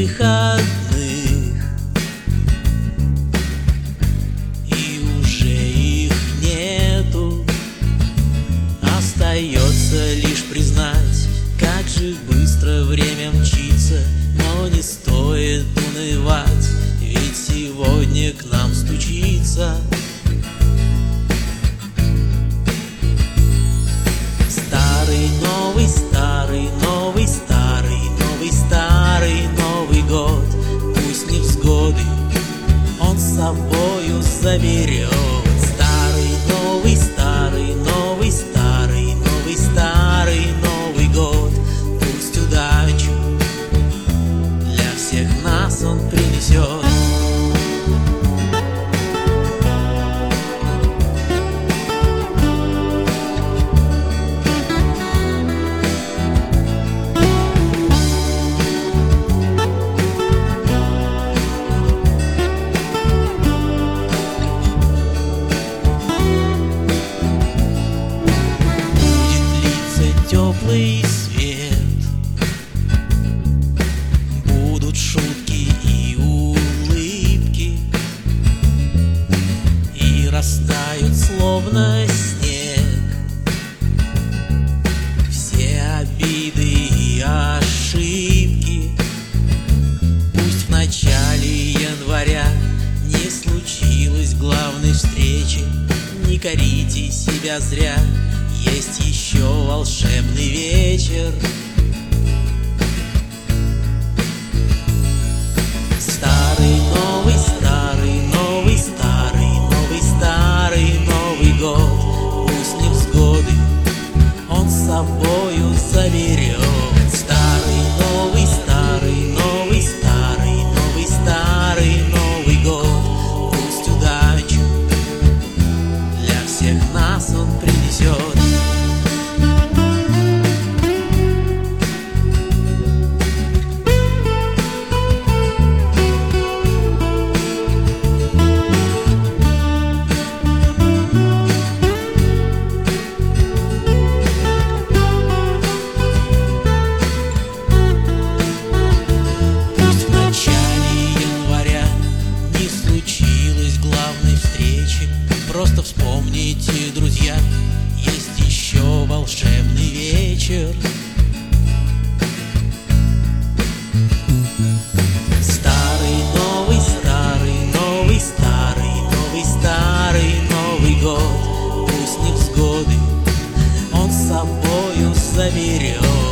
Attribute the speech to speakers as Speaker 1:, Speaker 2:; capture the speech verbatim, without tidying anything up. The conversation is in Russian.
Speaker 1: выходных, и уже их нету. Остается лишь признать, как же быстро время мчится. Но не стоит унывать, ведь сегодня к нам стучится старый, новый, старый, новый, старый, новый, старый Новый год. Пусть невзгоды он с собою заберет. Старый, новый, старый, новый, старый, новый, старый Новый год. Пусть удачу для всех нас он принесет. Теплый свет, будут шутки и улыбки, и растают словно снег все обиды и ошибки. Пусть в начале января не случилось главной встречи, не корите себя зря, есть еще волшебный вечер. Старый, новый, старый, новый, старый, новый, старый Новый год. Пусть невзгоды он с собою заберет. Старый, новый, старый, новый, старый, новый, старый Новый год. Пусть удачу для всех нас он принесет. Просто вспомните, друзья, есть еще волшебный вечер. Старый, новый, старый, новый, старый, новый, старый Новый год. Пусть невзгоды он с собою заберет.